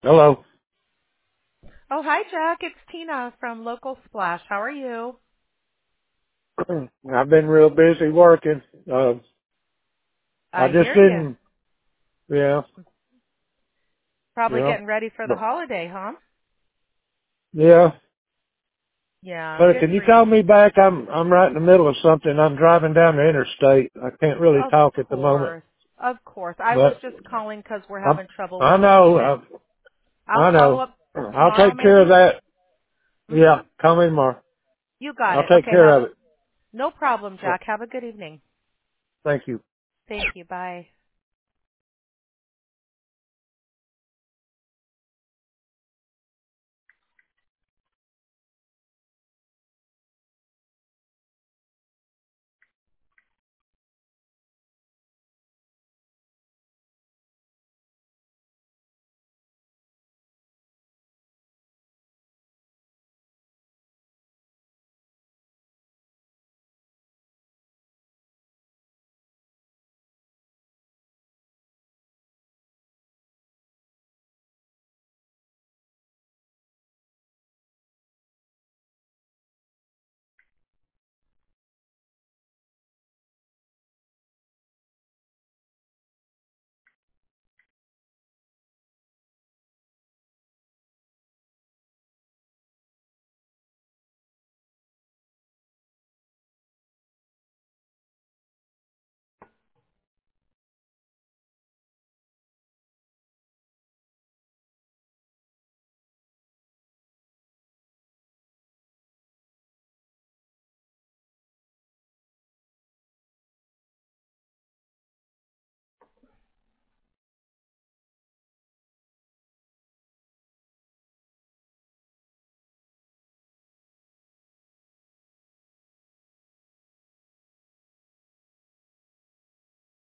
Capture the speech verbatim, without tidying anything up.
Hello. Oh, hi, Jack. It's Tina from Local Splash. How are you? I've been real busy working. Uh, I I just hear you. didn't, yeah, Probably yeah, getting ready for the but, holiday, huh? yeah. Yeah, But good can you for call you. me back? I'm, I'm right in the middle of something. I'm driving down the interstate. I can't really Of talk at the moment, course. Of course. I was but just calling because we're I, having trouble with I the know, payment. I, I'll I follow know. up I'll tomorrow, take care of maybe? that. Mm-hmm. Yeah, call me tomorrow. You got I'll it. take Okay, care have of it. no problem, Jack. Have a good evening. Thank you. Thank you. Bye.